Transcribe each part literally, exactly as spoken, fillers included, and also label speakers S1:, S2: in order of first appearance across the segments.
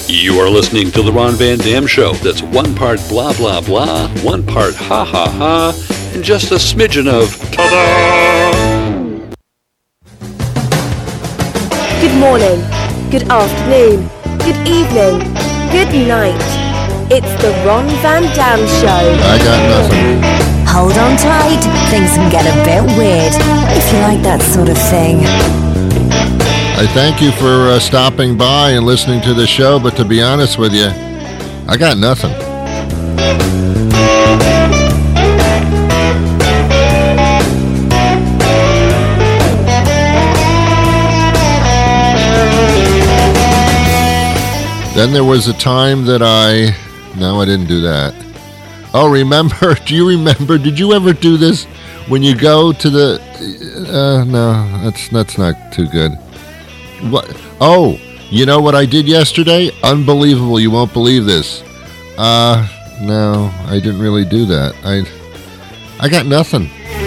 S1: You are listening to The Ron Van Dam Show. That's one part blah, blah, blah, one part ha, ha, ha, and just a smidgen of ta-da!
S2: Good morning, good afternoon, good evening, good night. It's The Ron Van Dam Show.
S3: I got nothing.
S4: Hold on tight, things can get a bit weird, if you like that sort of thing.
S3: I thank you for uh, stopping by and listening to the show, but to be honest with you, I got nothing. Then there was a time that I... No, I didn't do that. Oh, remember? Do you remember? Did you ever do this when you go to the... Uh, no, that's that's not too good. What? Oh, you know what I did yesterday? Unbelievable. You won't believe this. Uh, no, I didn't really do that. I, I got nothing.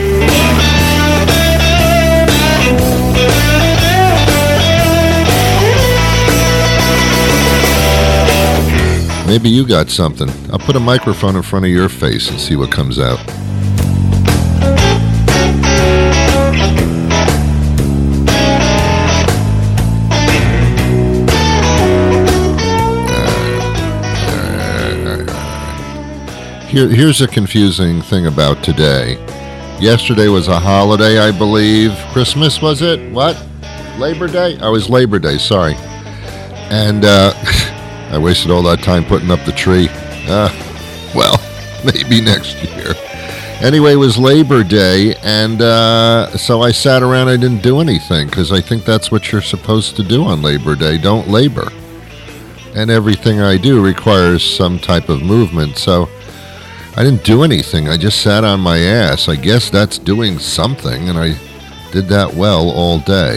S3: Maybe you got something. I'll put a microphone in front of your face and see what comes out. Here, here's a confusing thing about today. Yesterday was a holiday, I believe. Christmas, was it? What? Labor Day? Oh, it was Labor Day, sorry. And uh, I wasted all that time putting up the tree. Uh, well, maybe next year. Anyway, it was Labor Day, and uh, so I sat around. I didn't do anything, because I think that's what you're supposed to do on Labor Day. Don't labor. And everything I do requires some type of movement, so I didn't do anything. I just sat on my ass. I guess that's doing something, and I did that well all day.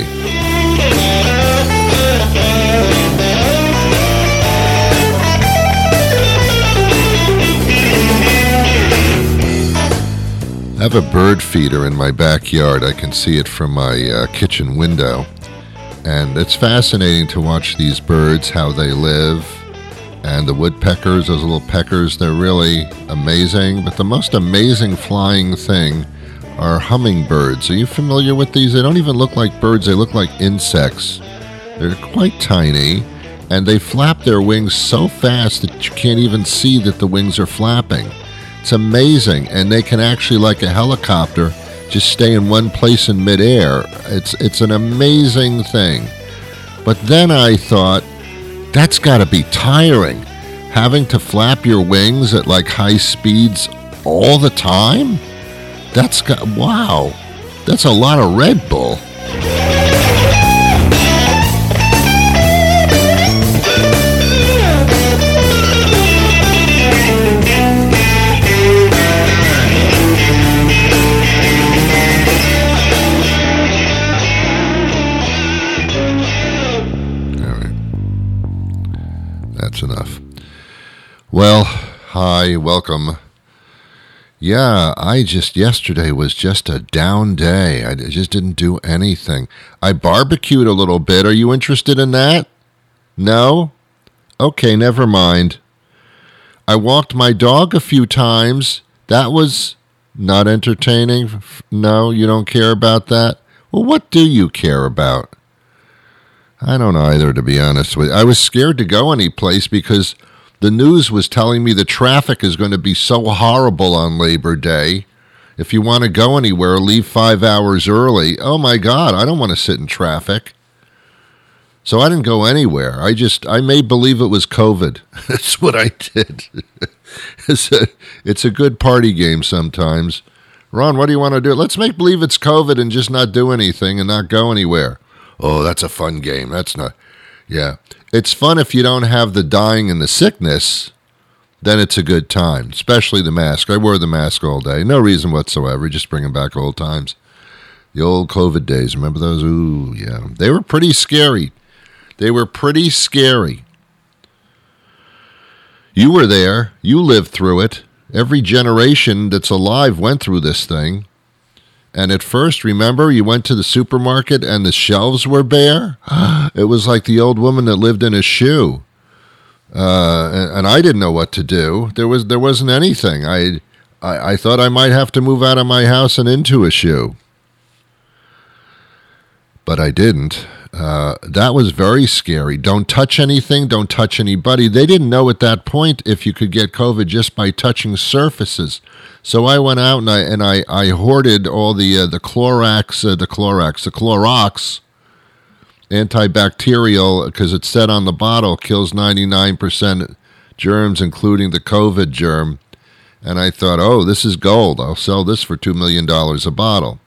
S3: I have a bird feeder in my backyard. I can see it from my uh, kitchen window. And it's fascinating to watch these birds, how they live. And the woodpeckers, those little peckers, they're really amazing. But the most amazing flying thing are hummingbirds. Are you familiar with these? They don't even look like birds. They look like insects. They're quite tiny, and they flap their wings so fast that you can't even see that the wings are flapping. It's amazing, and they can actually, like a helicopter, just stay in one place in midair. It's, it's an amazing thing. But then I thought, that's got to be tiring, having to flap your wings at like high speeds all the time. That's got, wow, that's a lot of Red Bull. Enough. Well, hi, welcome. Yeah, I just, yesterday was just a down day. I just didn't do anything. I barbecued a little bit. Are you interested in that? No? Okay, never mind. I walked my dog a few times. That was not entertaining. No, you don't care about that? Well, what do you care about? I don't either, to be honest with you. I was scared to go any place because the news was telling me the traffic is going to be so horrible on Labor Day. If you want to go anywhere, leave five hours early. Oh, my God, I don't want to sit in traffic. So I didn't go anywhere. I just, I made believe it was COVID. That's what I did. It's a, it's a good party game sometimes. Ron, what do you want to do? Let's make believe it's COVID and just not do anything and not go anywhere. Oh, that's a fun game. That's not, yeah. It's fun if you don't have the dying and the sickness, then it's a good time, especially the mask. I wore the mask all day. No reason whatsoever, just bringing back old times. The old COVID days, remember those? Ooh, yeah. They were pretty scary. They were pretty scary. You were there. You lived through it. Every generation that's alive went through this thing. And at first, remember, you went to the supermarket and the shelves were bare? It was like the old woman that lived in a shoe. Uh, and, and I didn't know what to do. There was there wasn't anything. I, I I thought I might have to move out of my house and into a shoe, but I didn't. Uh, that was very scary. Don't touch anything. Don't touch anybody. They didn't know at that point if you could get COVID just by touching surfaces. So I went out and I and I, I hoarded all the uh, the Clorox, uh, the Clorox, the Clorox antibacterial, because it said on the bottle kills ninety-nine percent germs, including the COVID germ. And I thought, oh, this is gold. I'll sell this for two million dollars a bottle.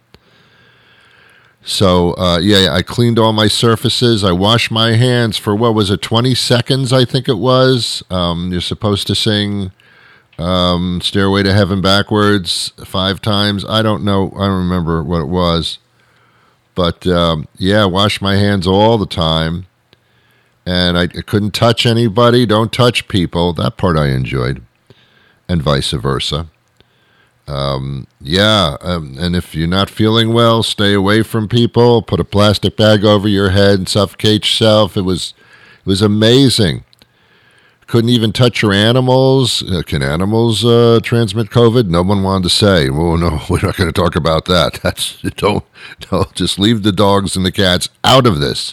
S3: So, uh, yeah, I cleaned all my surfaces. I washed my hands for, what was it, twenty seconds, I think it was. Um, you're supposed to sing um, Stairway to Heaven backwards five times. I don't know. I don't remember what it was. But, um, yeah, wash my hands all the time. And I, I couldn't touch anybody. Don't touch people. That part I enjoyed. And vice versa. Um, yeah, um, and if you're not feeling well, stay away from people. Put a plastic bag over your head and suffocate yourself. It was, it was amazing. Couldn't even touch your animals. Uh, can animals uh, transmit COVID? No one wanted to say. Oh no, we're not going to talk about that. That's don't, don't just leave the dogs and the cats out of this.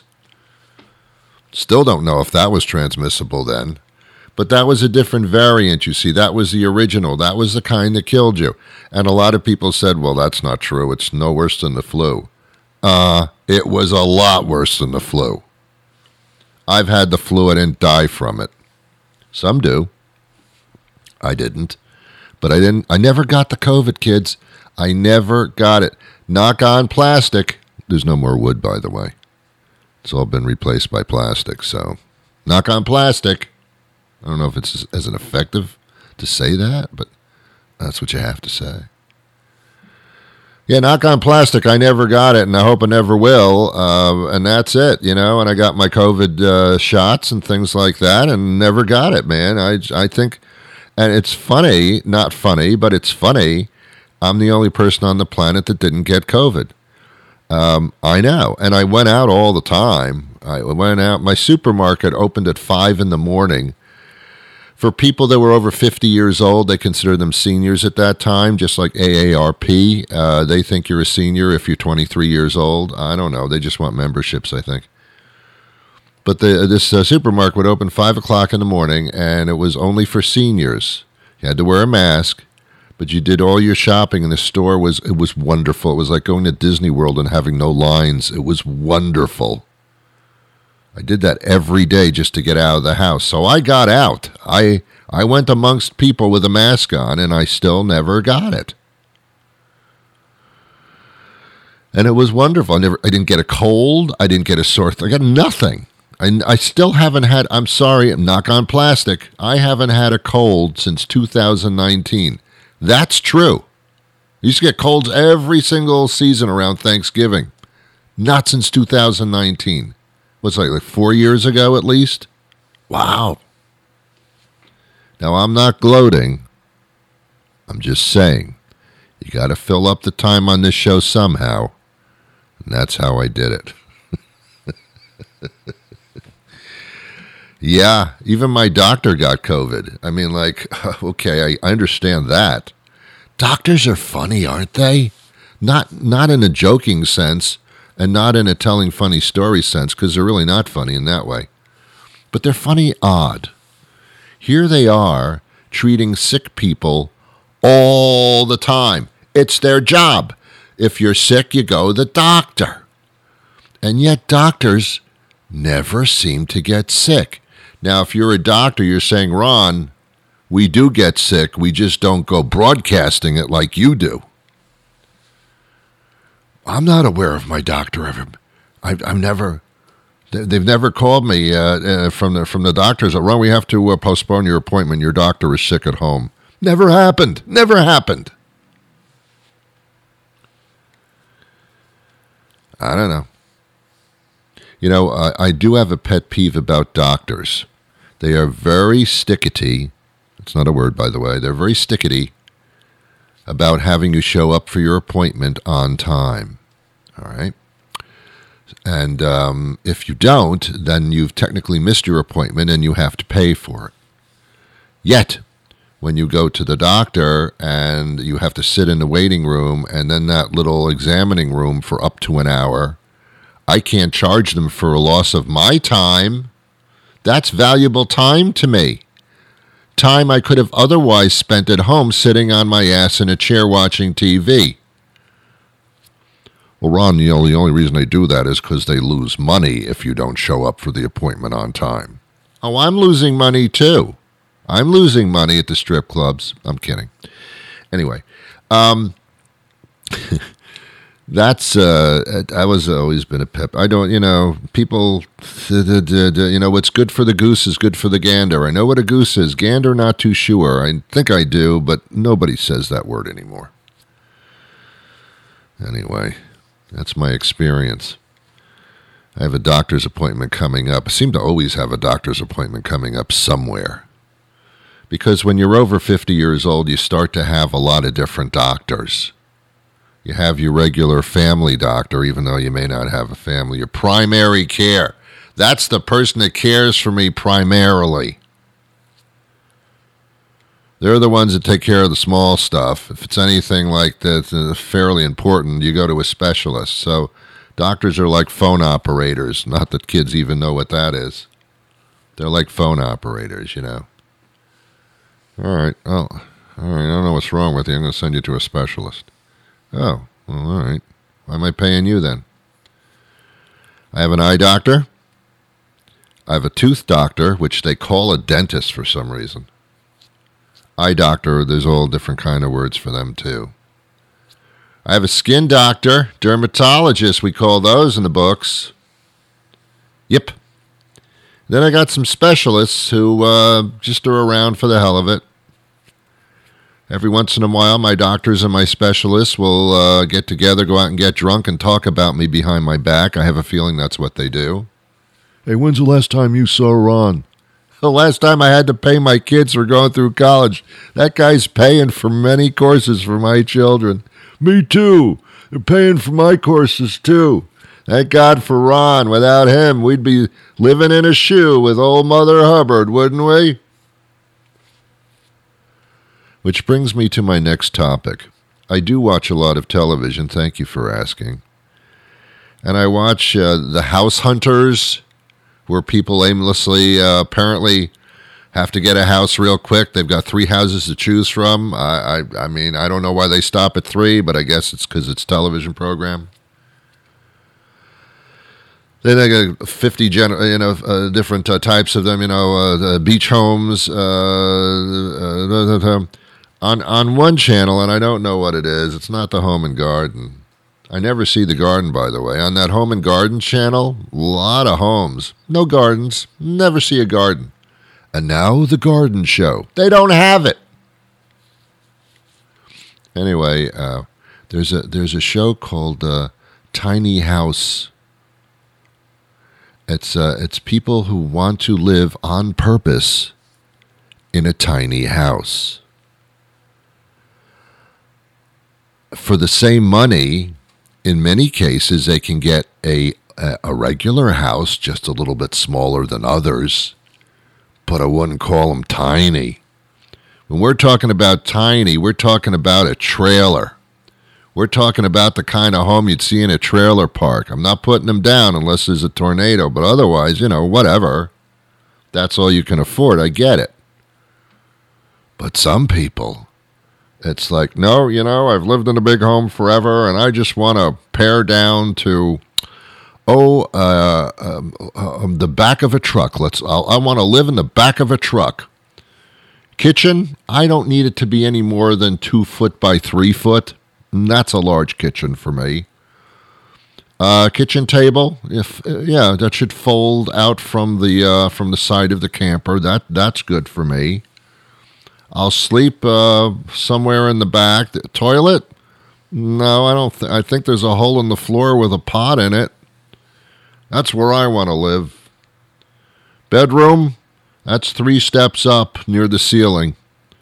S3: Still don't know if that was transmissible then. But that was a different variant, you see. That was the original. That was the kind that killed you. And a lot of people said, well, that's not true. It's no worse than the flu. Uh, it was a lot worse than the flu. I've had the flu. I didn't die from it. Some do. I didn't. But I didn't. I never got the COVID, kids. I never got it. Knock on plastic. There's no more wood, by the way. It's all been replaced by plastic. So knock on plastic. I don't know if it's as an effective to say that, but that's what you have to say. Yeah, knock on plastic. I never got it, and I hope I never will. Uh, and that's it, you know. And I got my COVID uh, shots and things like that, and never got it, man. I, I think, and it's funny, not funny, but it's funny. I'm the only person on the planet that didn't get COVID. Um, I know, and I went out all the time. I went out. My supermarket opened at five in the morning. For people that were over fifty years old, they consider them seniors at that time, just like A A R P. Uh, they think you're a senior if you're twenty-three years old. I don't know. They just want memberships, I think. But the, this uh, supermarket would open five o'clock in the morning, and it was only for seniors. You had to wear a mask, but you did all your shopping, and the store was, it was wonderful. It was like going to Disney World and having no lines. It was wonderful. I did that every day just to get out of the house. So I got out. I I went amongst people with a mask on, and I still never got it. And it was wonderful. I never. I didn't get a cold. I didn't get a sore throat. I got nothing. I, I still haven't had, I'm sorry, knock on plastic, I haven't had a cold since two thousand nineteen. That's true. I used to get colds every single season around Thanksgiving. Not since two thousand nineteen. What's like, like four years ago at least? Wow. Now, I'm not gloating. I'm just saying, you got to fill up the time on this show somehow. And that's how I did it. Yeah, even my doctor got COVID. I mean, like, okay, I understand that. Doctors are funny, aren't they? Not not in a joking sense, and not in a telling funny story sense, because they're really not funny in that way. But they're funny odd. Here they are, treating sick people all the time. It's their job. If you're sick, you go to the doctor. And yet doctors never seem to get sick. Now, if you're a doctor, you're saying, Ron, we do get sick. We just don't go broadcasting it like you do. I'm not aware of my doctor ever. I've, I've never, they've never called me uh, uh, from the from the doctors. Ron, we have to uh, postpone your appointment. Your doctor is sick at home. Never happened. Never happened. I don't know. You know, I, I do have a pet peeve about doctors. They are very stickety. It's not a word, by the way. They're very stickety about having you show up for your appointment on time. All right? And um, if you don't, then you've technically missed your appointment and you have to pay for it. Yet, when you go to the doctor and you have to sit in the waiting room and then that little examining room for up to an hour, I can't charge them for a loss of my time. That's valuable time to me. Time I could have otherwise spent at home sitting on my ass in a chair watching T V. Well, Ron, you know, the only reason they do that is because they lose money if you don't show up for the appointment on time. Oh, I'm losing money too. I'm losing money at the strip clubs. I'm kidding. Anyway, um, that's, uh, I was always been a pep. I don't, you know, people, you know, what's good for the goose is good for the gander. I know what a goose is. Gander, not too sure. I think I do, but nobody says that word anymore. Anyway, that's my experience. I have a doctor's appointment coming up. I seem to always have a doctor's appointment coming up somewhere. Because when you're over fifty years old, you start to have a lot of different doctors. You have your regular family doctor, even though you may not have a family. Your primary care. That's the person that cares for me primarily. They're the ones that take care of the small stuff. If it's anything like that, uh, fairly important, you go to a specialist. So doctors are like phone operators. Not that kids even know what that is. They're like phone operators, you know. All right. Oh, all right. I don't know what's wrong with you. I'm going to send you to a specialist. Oh, well, all right. Why am I paying you then? I have an eye doctor. I have a tooth doctor, which they call a dentist for some reason. Eye doctor, there's all different kind of words for them too. I have a skin doctor, dermatologist, we call those in the books. Yep. Then I got some specialists who uh, just are around for the hell of it. Every once in a while, my doctors and my specialists will uh, get together, go out and get drunk, and talk about me behind my back. I have a feeling that's what they do. Hey, when's the last time you saw Ron? The last time I had to pay my kids for going through college. That guy's paying for many courses for my children. Me too. They're paying for my courses too. Thank God for Ron. Without him, we'd be living in a shoe with old Mother Hubbard, wouldn't we? Which brings me to my next topic. I do watch a lot of television, thank you for asking. And I watch uh, The House Hunters, where people aimlessly uh, apparently have to get a house real quick. They've got three houses to choose from. I, I, I mean, I don't know why they stop at three, but I guess it's because it's a television program. Then they got fifty, gen- you know, uh, different uh, types of them. You know, uh, the beach homes. Uh, uh, on on one channel, and I don't know what it is. It's not the Home and Garden. I never see the garden, by the way. On that Home and Garden channel, a lot of homes, no gardens. Never see a garden. And now the Garden Show. They don't have it. Anyway, uh, there's a there's a show called uh, Tiny House. It's uh, it's people who want to live on purpose in a tiny house. For the same money, in many cases, they can get a, a a regular house, just a little bit smaller than others, but I wouldn't call them tiny. When we're talking about tiny, we're talking about a trailer. We're talking about the kind of home you'd see in a trailer park. I'm not putting them down unless there's a tornado, but otherwise, you know, whatever. That's all you can afford. I get it. But some people, it's like, no, you know, I've lived in a big home forever, and I just want to pare down to, oh, uh, um, um, the back of a truck. Let's. I'll, I want to live in the back of a truck. Kitchen, I don't need it to be any more than two foot by three foot. That's a large kitchen for me. Uh, kitchen table, if yeah, that should fold out from the uh, from the side of the camper. That that's good for me. I'll sleep uh, somewhere in the back. The toilet? No, I don't. Th- I think there's a hole in the floor with a pot in it. That's where I want to live. Bedroom? That's three steps up near the ceiling.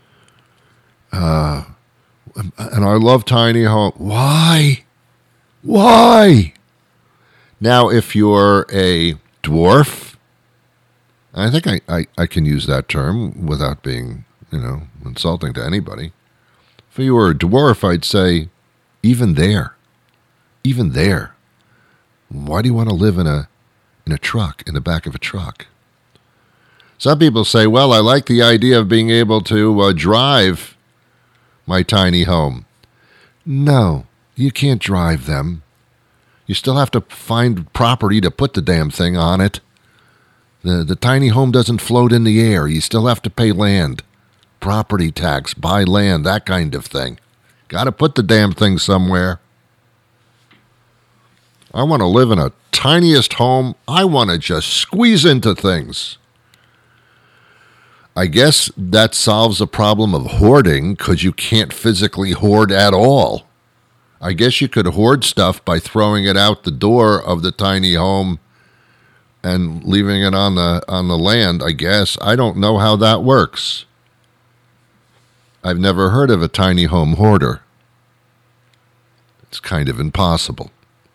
S3: Uh, and I love tiny home. Why? Why? Now, if you're a dwarf, I think I, I, I can use that term without being, you know, insulting to anybody. If you were a dwarf, I'd say, even there, even there, why do you want to live in a in a truck, in the back of a truck? Some people say, well, I like the idea of being able to uh, drive my tiny home. No, you can't drive them. You still have to find property to put the damn thing on it. The, the tiny home doesn't float in the air. You still have to pay land, property tax, buy land, that kind of thing. Got to put the damn thing somewhere. I want to live in a tiniest home. I want to just squeeze into things. I guess that solves the problem of hoarding because you can't physically hoard at all. I guess you could hoard stuff by throwing it out the door of the tiny home and leaving it on the on the land, I guess. I don't know how that works. I've never heard of a tiny home hoarder. It's kind of impossible.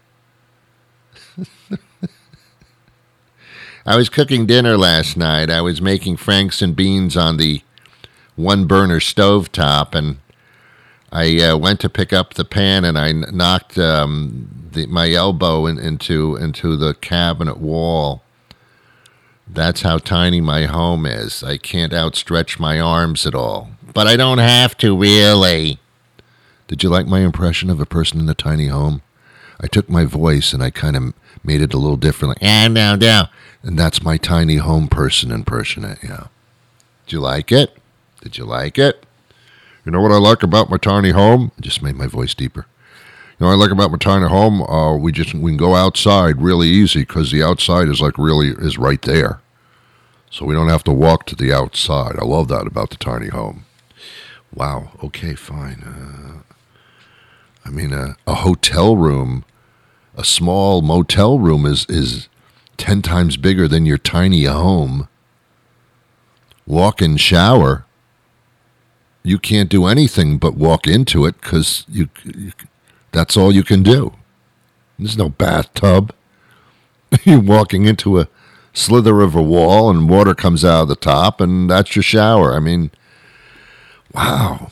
S3: I was cooking dinner last night. I was making franks and beans on the one-burner stovetop, and I uh, went to pick up the pan, and I knocked um, the, my elbow in, into into the cabinet wall. That's how tiny my home is. I can't outstretch my arms at all. But I don't have to, really. Did you like my impression of a person in a tiny home? I took my voice and I kind of made it a little different. Like, ah, no, no. And that's my tiny home person impersonate, yeah. Did you like it? Did you like it? You know what I like about my tiny home? I just made my voice deeper. You know what I like about my tiny home? Uh, we just we can go outside really easy because the outside is like really is right there. So we don't have to walk to the outside. I love that about the tiny home. Wow. Okay, fine. Uh, I mean, uh, a hotel room, a small motel room is is ten times bigger than your tiny home. Walk-in shower. You can't do anything but walk into it because you, you, that's all you can do. There's no bathtub. You're walking into a slither of a wall and water comes out of the top and that's your shower. I mean, wow.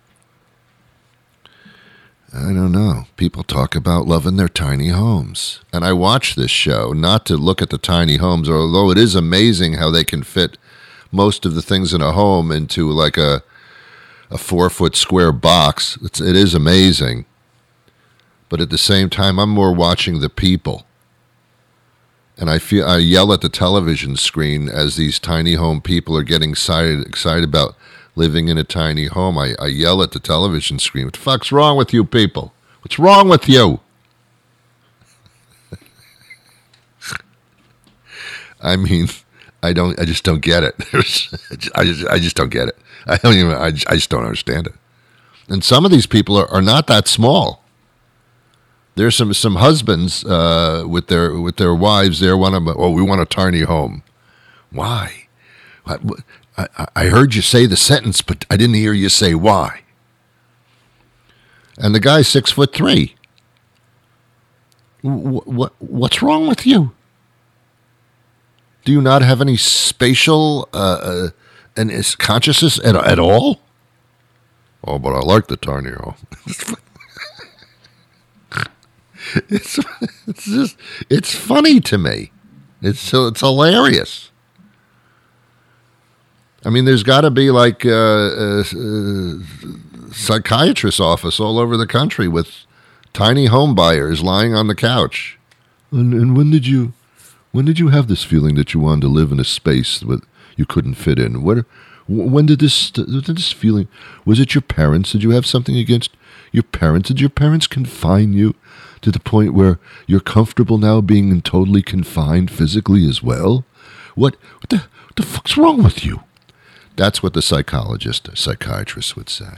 S3: I don't know. People talk about loving their tiny homes. And I watch this show not to look at the tiny homes, although it is amazing how they can fit most of the things in a home into like a a four-foot square box. It's, it is amazing. But at the same time, I'm more watching the people. And I feel I yell at the television screen as these tiny home people are getting excited, excited about living in a tiny home. I, I yell at the television screen, what the fuck's wrong with you people? What's wrong with you? I mean, I don't. I just don't get it. I just. I just don't get it. I don't even. I just, I just don't understand it. And some of these people are, are not that small. There's some some husbands uh, with their with their wives. There, one of them. Oh, we want a tiny home. Why? I, I, I heard you say the sentence, but I didn't hear you say why. And the guy's six foot three. What, what what's wrong with you? Do you not have any spatial uh, uh, and is consciousness at, at all? Oh, but I like the tiny home. it's it's just it's funny to me. It's it's hilarious. I mean, there's got to be like a, a, a psychiatrist's office all over the country with tiny home buyers lying on the couch. And, and when did you? When did you have this feeling that you wanted to live in a space that you couldn't fit in? What, when did this, did this feeling, was it your parents? Did you have something against your parents? Did your parents confine you to the point where you're comfortable now being totally confined physically as well? What, what the, what the fuck's wrong with you? That's what the psychologist or psychiatrist would say.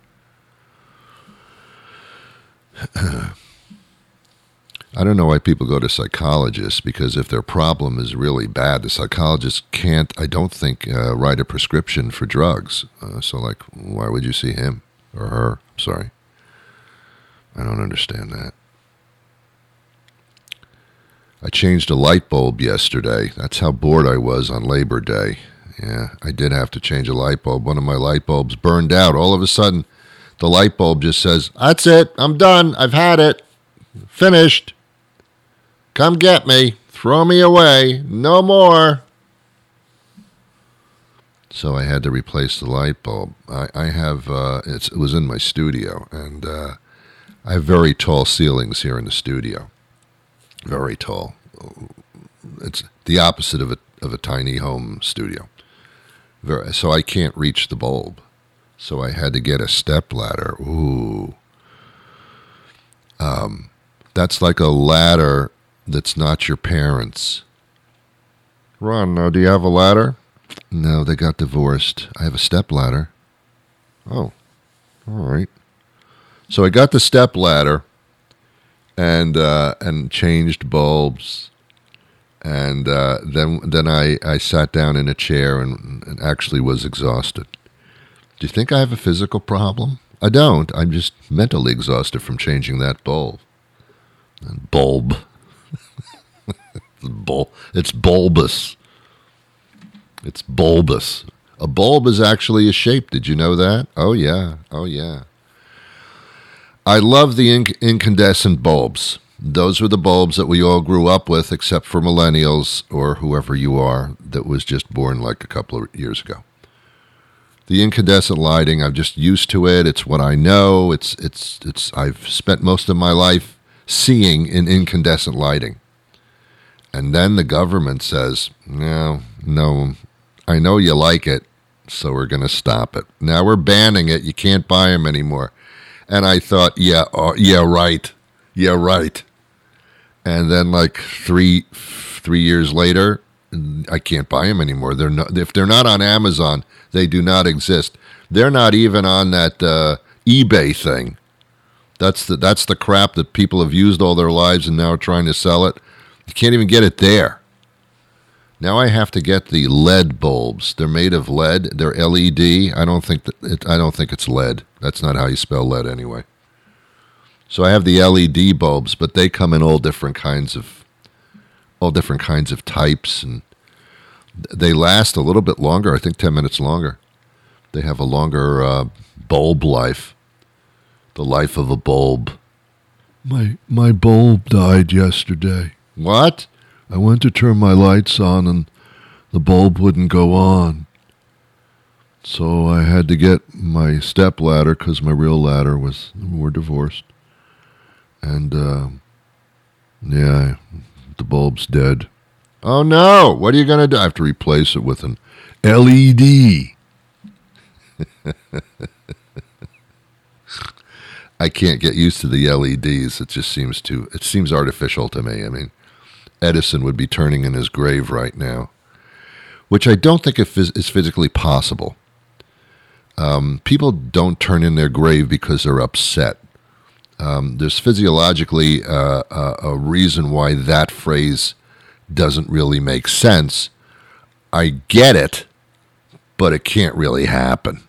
S3: I don't know why people go to psychologists, because if their problem is really bad, the psychologist can't, I don't think, uh, write a prescription for drugs. Uh, so, like, why would you see him or her? Sorry. I don't understand that. I changed a light bulb yesterday. That's how bored I was on Labor Day. Yeah, I did have to change a light bulb. One of my light bulbs burned out. All of a sudden, the light bulb just says, "That's it. I'm done. I've had it. Finished. Come get me. Throw me away. No more." So I had to replace the light bulb. I, I have, uh, it's, it was in my studio, and uh, I have very tall ceilings here in the studio. Very tall. It's the opposite of a of a tiny home studio. Very, so I can't reach the bulb. So I had to get a step ladder. Ooh. Um, that's like a ladder that's not your parents'. Ron, now do you have a ladder? No, they got divorced. I have a step ladder. Oh, all right. So I got the step ladder and uh, and changed bulbs. And uh, then then I, I sat down in a chair and, and actually was exhausted. Do you think I have a physical problem? I don't. I'm just mentally exhausted from changing that bulb. And bulb. Bul- it's bulbous. It's bulbous. A bulb is actually a shape. Did you know that? Oh, yeah. Oh, yeah. I love the inc- incandescent bulbs. Those were the bulbs that we all grew up with, except for millennials or whoever you are that was just born like a couple of years ago. The incandescent lighting, I'm just used to it. It's what I know. It's it's it's. I've spent most of my life seeing in incandescent lighting. And then the government says, no, no, I know you like it, so we're going to stop it. Now we're banning it. You can't buy them anymore. And I thought, yeah, uh, yeah, right. Yeah, right. And then like three three years later, I can't buy them anymore. They're not, if they're not on Amazon, they do not exist. They're not even on that uh, eBay thing. That's the that's the crap that people have used all their lives and now are trying to sell it. You can't even get it there. Now I have to get the L E D bulbs. They're made of lead. They're L E D. I don't think that it, I don't think it's lead. That's not how you spell lead anyway. So I have the L E D bulbs, but they come in all different kinds of all different kinds of types, and they last a little bit longer. I think ten minutes longer. They have a longer uh, bulb life. The life of a bulb. My my bulb died yesterday. What? I went to turn my lights on and the bulb wouldn't go on. So I had to get my step ladder because my real ladder was, we're divorced. And, uh, yeah, the bulb's dead. Oh no, what are you going to do? I have to replace it with an L E D. I can't get used to the L E Ds. It just seems too, it seems artificial to me. I mean, Edison would be turning in his grave right now, which I don't think is physically possible. Um, people don't turn in their grave because they're upset. Um, there's physiologically uh, a, a reason why that phrase doesn't really make sense. I get it, but it can't really happen.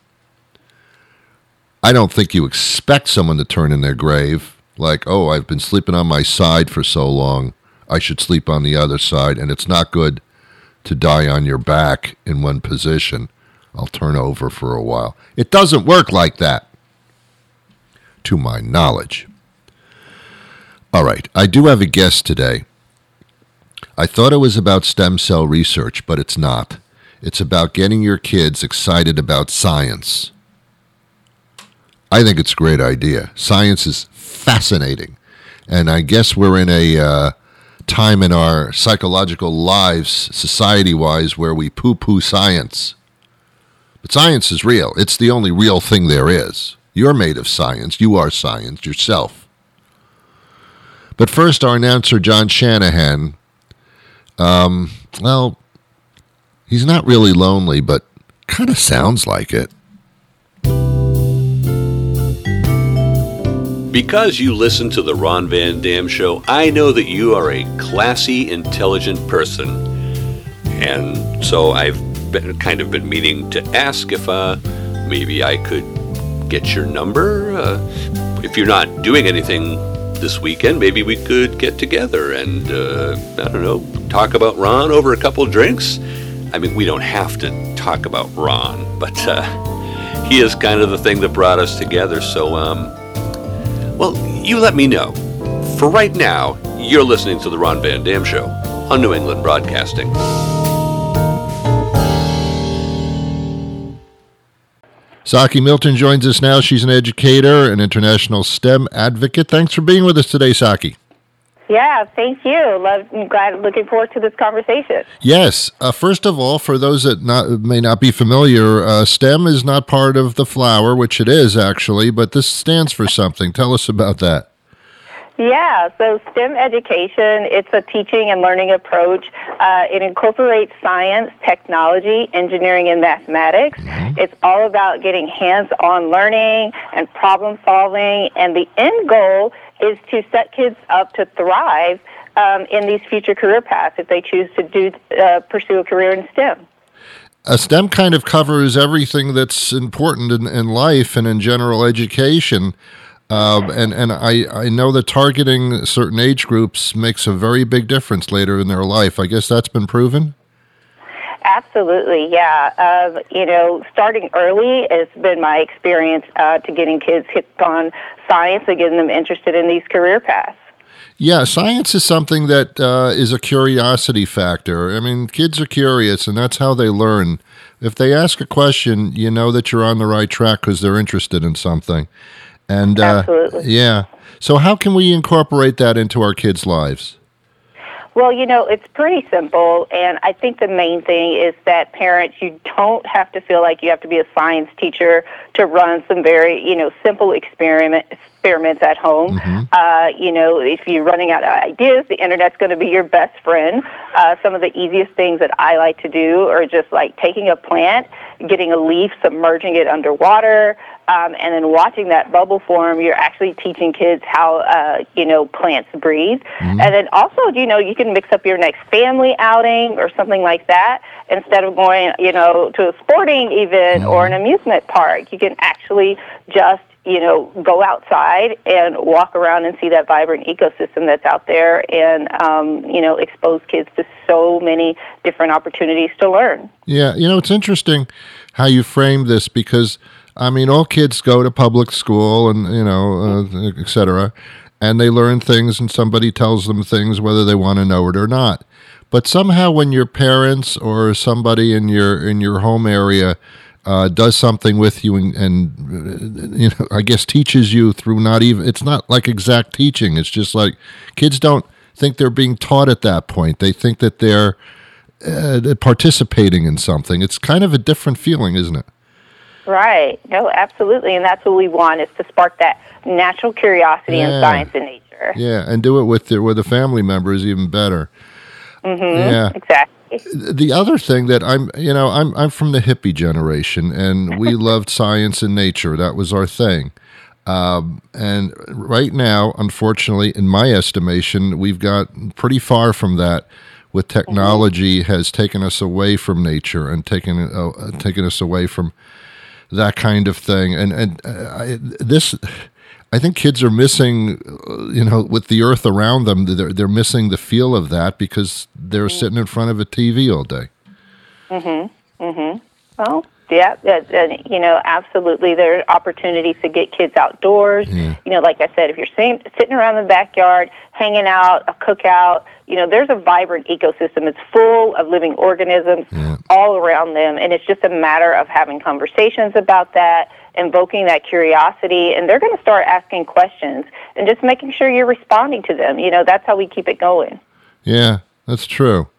S3: I don't think you expect someone to turn in their grave like, oh, I've been sleeping on my side for so long, I should sleep on the other side, and it's not good to die on your back in one position. I'll turn over for a while. It doesn't work like that, to my knowledge. All right, I do have a guest today. I thought it was about stem cell research, but it's not. It's about getting your kids excited about science. I think it's a great idea. Science is fascinating. And I guess we're in a uh, time in our psychological lives, society-wise, where we poo-poo science. But science is real. It's the only real thing there is. You're made of science. You are science yourself. But first, our announcer, John Shanahan, um, well, he's not really lonely, but kind of sounds like it.
S1: Because you listen to the Ron Van Dam Show, I know that you are a classy, intelligent person. And so I've been, kind of been meaning to ask if uh, maybe I could get your number. Uh, if you're not doing anything this weekend, maybe we could get together and, uh, I don't know, talk about Ron over a couple drinks. I mean, we don't have to talk about Ron, but uh, he is kind of the thing that brought us together. So, um, well, you let me know. For right now, you're listening to The Ron Van Dam Show on New England Broadcasting.
S3: Saki Milton joins us now. She's an educator, an international STEM advocate. Thanks for being with us today, Saki.
S5: Yeah, thank you. Love, I'm glad, looking forward to this conversation.
S3: Yes. Uh, first of all, for those that not, may not be familiar, uh, STEM is not part of the flower, which it is actually, but this stands for something. Tell us about that.
S5: Yeah, so STEM education, it's a teaching and learning approach. Uh, it incorporates science, technology, engineering, and mathematics. Mm-hmm. It's all about getting hands-on learning and problem solving, and the end goal is to set kids up to thrive um, in these future career paths if they choose to do uh, pursue a career in STEM.
S3: A STEM kind of covers everything that's important in, in life and in general education. Uh, and and I, I know that targeting certain age groups makes a very big difference later in their life. I guess that's been proven?
S5: Absolutely, yeah. Uh, you know, starting early has been my experience uh, to getting kids hooked on science and getting them interested in these career paths.
S3: Yeah, science is something that uh, is a curiosity factor. I mean, kids are curious, and that's how they learn. If they ask a question, you know that you're on the right track because they're interested in something. And uh,
S5: Absolutely.
S3: Yeah. So how can we incorporate that into our kids' lives?
S5: Well, you know, it's pretty simple, and I think the main thing is that parents, you don't have to feel like you have to be a science teacher to run some very, you know, simple experiment experiments at home. Mm-hmm. Uh, you know, if you're running out of ideas, the internet's going to be your best friend. Uh, some of the easiest things that I like to do are just like taking a plant, getting a leaf, submerging it underwater, Um, and then watching that bubble form, you're actually teaching kids how, uh, you know, plants breathe. Mm-hmm. And then also, you know, you can mix up your next family outing or something like that. Instead of going, you know, to a sporting event mm-hmm. or an amusement park, you can actually just, you know, go outside and walk around and see that vibrant ecosystem that's out there and, um, you know, expose kids to so many different opportunities to learn.
S3: Yeah, you know, it's interesting how you frame this because I mean, all kids go to public school and, you know, uh, et cetera, and they learn things and somebody tells them things whether they want to know it or not. But somehow when your parents or somebody in your in your home area uh, does something with you and, and, you know, I guess teaches you through not even, it's not like exact teaching. It's just like kids don't think they're being taught at that point. They think that they're uh, participating in something. It's kind of a different feeling, isn't it?
S5: Right. No, absolutely. And that's what we want is to spark that natural curiosity
S3: yeah.
S5: in science and nature.
S3: Yeah, and do it with the, with a family member is even better.
S5: Mm-hmm.
S3: Yeah.
S5: Exactly.
S3: The other thing that I'm, you know, I'm I'm from the hippie generation, and we loved science and nature. That was our thing. Um, and right now, unfortunately, in my estimation, we've got pretty far from that. With technology mm-hmm. has taken us away from nature and taken uh, taken us away from that kind of thing, and and uh, I, this, I think kids are missing, uh, you know, with the earth around them, they're they're missing the feel of that because they're mm-hmm. sitting in front of a T V all day.
S5: Mhm. Mhm. Well, yeah, uh, uh, you know, absolutely. There are opportunities to get kids outdoors. Yeah. You know, like I said, if you're sitting sitting around the backyard, hanging out, a cookout. You know, there's a vibrant ecosystem. It's full of living organisms yeah. all around them, and it's just a matter of having conversations about that, invoking that curiosity, and they're going to start asking questions and just making sure you're responding to them. You know, that's how we keep it going.
S3: Yeah, that's true.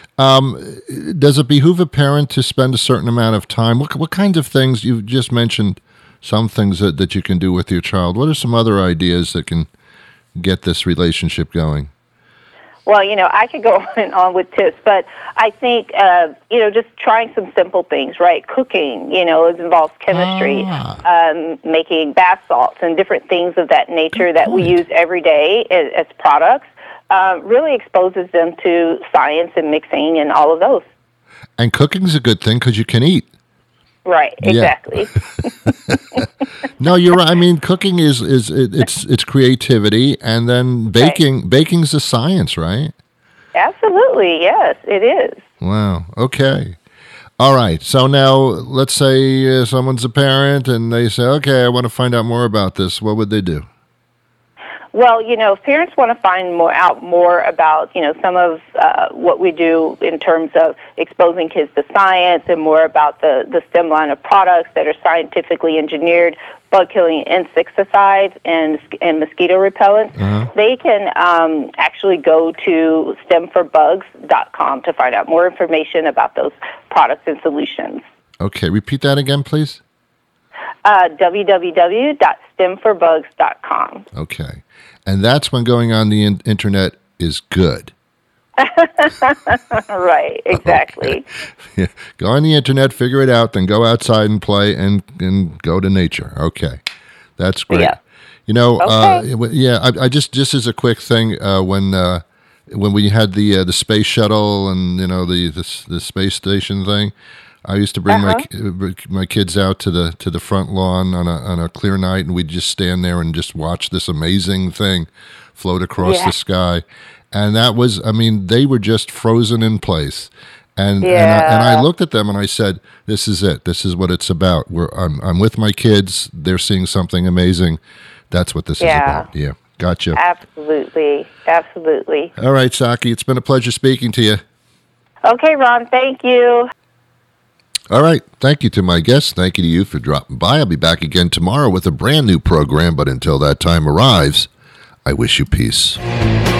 S3: Um, does it behoove a parent to spend a certain amount of time? What, what kinds of things, you've just mentioned some things that, that you can do with your child. What are some other ideas that can get this relationship going?
S5: Well, you know, I could go on and on with tips, but I think, uh, you know, just trying some simple things, right? Cooking, you know, it involves chemistry, ah. um, making bath salts and different things of that nature that we use every day as, as products, uh, really exposes them to science and mixing and all of those.
S3: And cooking's a good thing because you can eat.
S5: Right, exactly.
S3: Yeah. No, you're right. I mean, cooking is, is it, it's it's creativity, and then baking right. baking's a science, right?
S5: Absolutely, yes, it is.
S3: Wow, okay. All right, so now let's say uh, someone's a parent and they say, okay, I want to find out more about this. What would they do?
S5: Well, you know, if parents want to find more out more about, you know, some of uh, what we do in terms of exposing kids to science and more about the, the STEM line of products that are scientifically engineered, bug-killing insecticides and and mosquito repellents, uh-huh. they can um, actually go to stem for bugs dot com to find out more information about those products and solutions.
S3: Okay, repeat that again, please.
S5: Uh, w w w dot stem for bugs dot com.
S3: Okay. And that's when going on the in- internet is good.
S5: Right, exactly.
S3: Okay. Yeah. Go on the internet, figure it out, then go outside and play and, and go to nature. Okay. That's great. Yeah. You know, okay. uh, yeah, I, I just, just as a quick thing, uh, when uh, when we had the uh, the space shuttle and, you know, the, the, the space station thing, I used to bring uh-huh. my my kids out to the to the front lawn on a on a clear night, and we'd just stand there and just watch this amazing thing float across yeah. the sky. And that was, I mean, they were just frozen in place. And
S5: yeah.
S3: and, I, and I looked at them and I said, "This is it. This is what it's about. We're I'm I'm with my kids. They're seeing something amazing. That's what this yeah. is about." Yeah, gotcha.
S5: Absolutely, absolutely.
S3: All right, Saki, it's been a pleasure speaking to you.
S5: Okay, Ron. Thank you.
S3: All right. Thank you to my guests. Thank you to you for dropping by. I'll be back again tomorrow with a brand new program. But until that time arrives, I wish you peace.